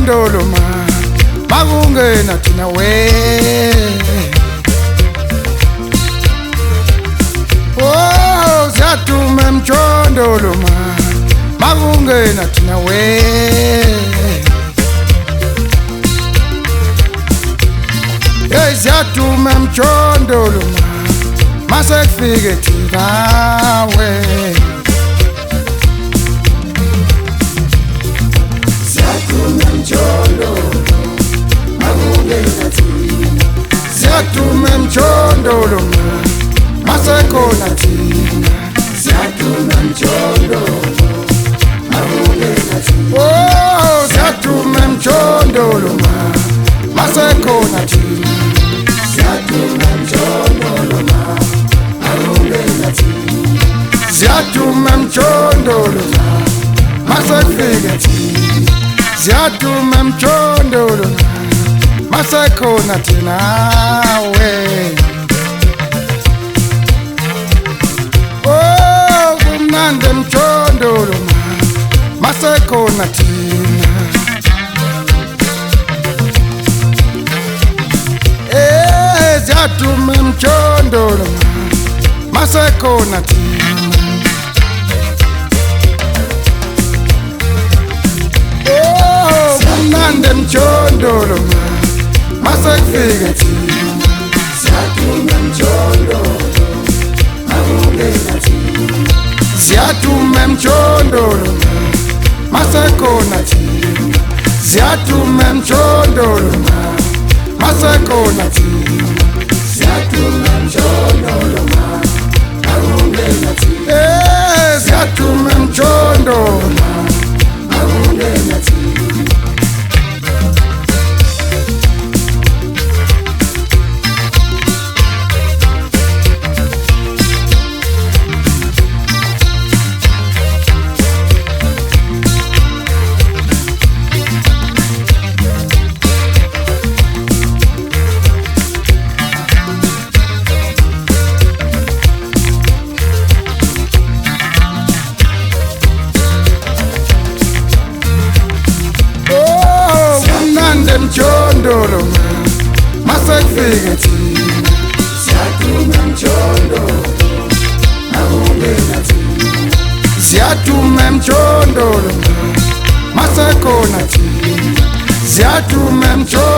emchondolo ma makungena thina we. Oh siyaduma emchondolo ma makungena thina we. Hey siyaduma emchondolo ma masekufike thina we. Siyaduma emchondolo masekhona thina. Siyaduma emchondolo makungena thina. Oh siyaduma emchondolo masekhona thina. Siyaduma emchondolo makungena thina. Siyaduma emchondolo masekufike thina. Siyaduma emchondolo masekhona thina we. Oh kumnandi emchondolo masekhona thina. Siyaduma emchondolo masekhona thina. Oh kumnandi emchondolo masekufike thina. Siyaduma emchondolo makungena thina. Siyaduma emchondolo masekhona thina. Siyaduma emchondolo masekhona thina. Siyaduma emchondolo makungena thina. Siyaduma emchondolo makungena thina. Emchondolo masekufike thina. Siyaduma emchondolo makungena thina. Siyaduma emchondolo masekhona thina. Siyaduma emchondolo